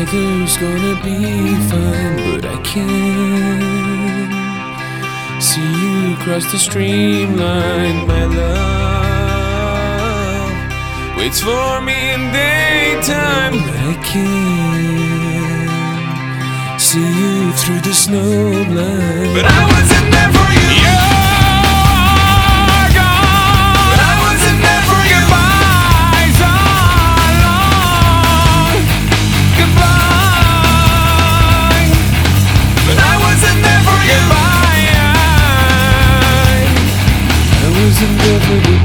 weather's gonna be fine, but I can't see you cross the streamline. My love waits for me in daytime, but I can't see you through the snow blind. But I wasn't there for you. You're gone. But I wasn't there for you. Goodbyes are long. Goodbye. But I wasn't there for you. Goodbye. I wasn't there for you.